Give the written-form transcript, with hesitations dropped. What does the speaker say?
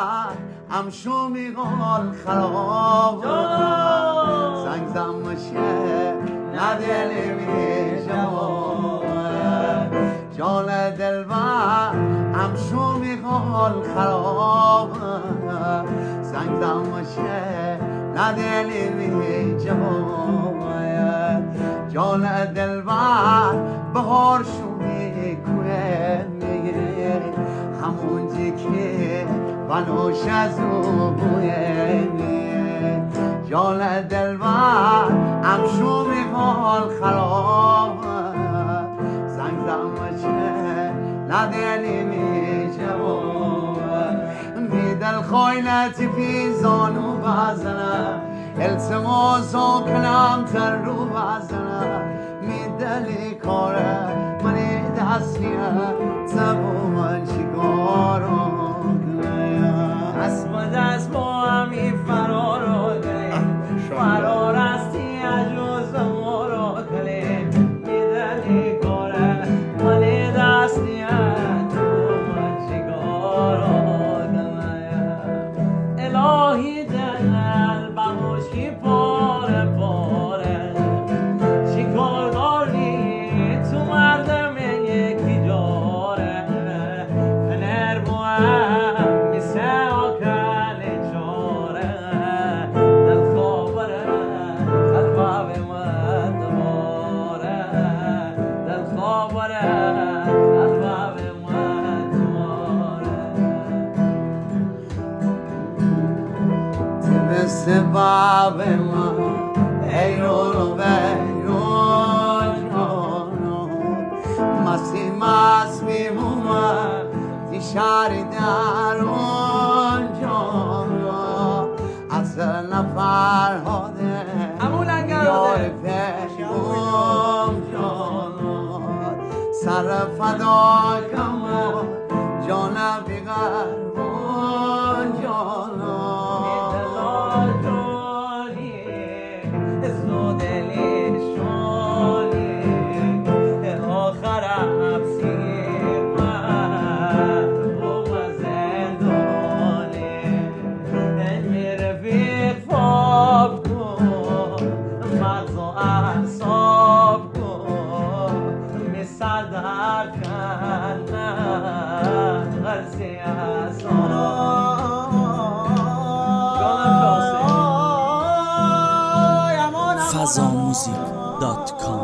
امشو میگل خراب زنگ زمشه ندلی میجواب جان دلبر امشو میگل خراب زنگ زمشه ندلی میجواب جان دلبر بهار شومی کوه میگه همونجی که بنوش از او بویه میگه جان دلبر امشو میگل خراب زنگ زمچه ندلی میجواب میدل خویلتی فی زانو بزنم التماسو کنم تر رو بزنم میدلی کاره منی دستیه تبو من چیکارو کنم اسم دست با همی فرار کنیم فرار استی اجوز ما رو کنیم میدلی کاره منی دستیه تبو من چیکارو کنم الهی دل بموشی پاره پاره چیکار داری تو مردم یکی جاره پنر بوهم میسه آکل چاره دل خوابره قلبه به من دواره دل خوابره قلبه به من دواره سبب من ای رو بیرون مسی مس میمومم تی شهری درون جانا اصل نفر هاده یار پیگم جانا سر فدا کمون جانا بیغربون جانا fazamusic.com